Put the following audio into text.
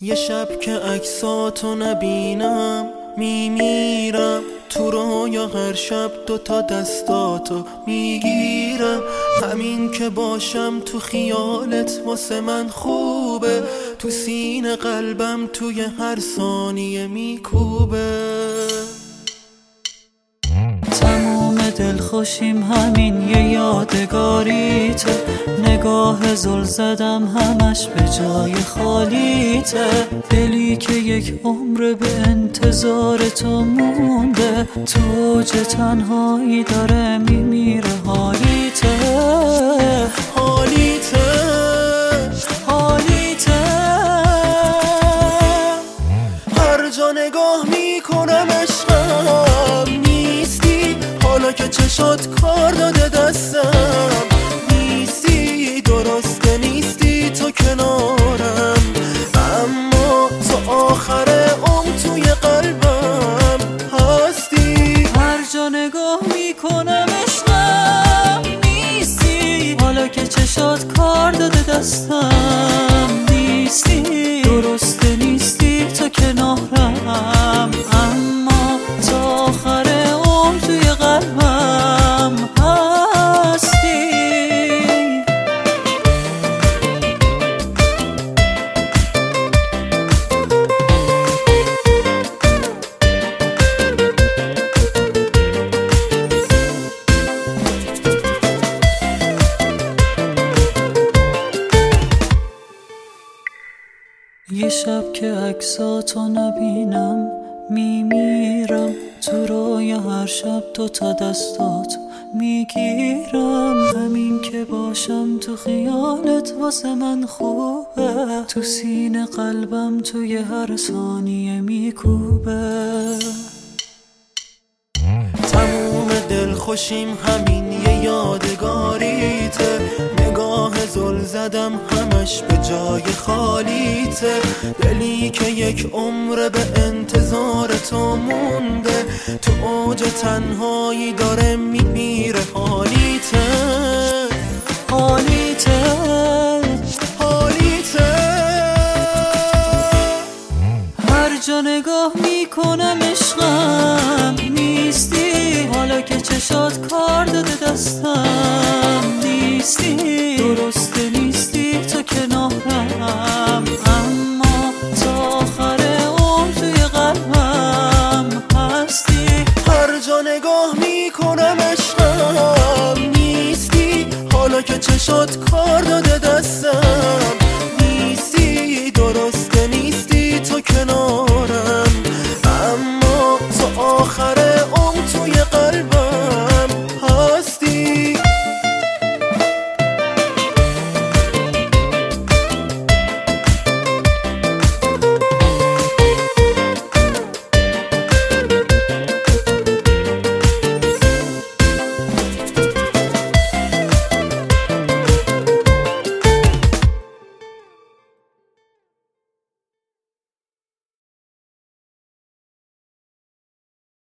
یه شب که عکساتو نبینم میمیرم، تو رویا هر شب دوتا دستاتو میگیرم. همین که باشم تو خیالت واسه من خوبه، تو سینه قلبم توی هر ثانیه میکوبه. تموم دلخوشیم همین یه یادگاریته، نگاه زل زدم همش به جای خالیته. دلی که یک عمر به انتظار تو مونده، تو اوج تنهایی داره میمیره. حالیته حالیته حالیته، هر جا نگاه میکنم عشقم نیستی، حالا که چشات کار داده دستم نیستی. درسته نیستی تو کنارم، اما تو آخر عمر توی قلبم هستی. هر جا نگاه میکنم عشقم نیستی، حالا که چشات کار داده دستم نیستی. درسته نیستی تو کنارم، اما تا آخر عمر توی قلبم هستی. یه شب که عکساتو نبینم میمیرم، تو رویا هر شب دوتا دستات میگیرم. همین که باشم تو خیالت واسه من خوبه، تو سینه قلبم توی هر ثانیه میکوبه. تموم دلخوشیم همین یه یادگاریته، نگاه زل زدم همش به جای خالیته. دلی که یک عمر به انتظار تو مونده، تو اوج تنهایی داره میمیره. حالیته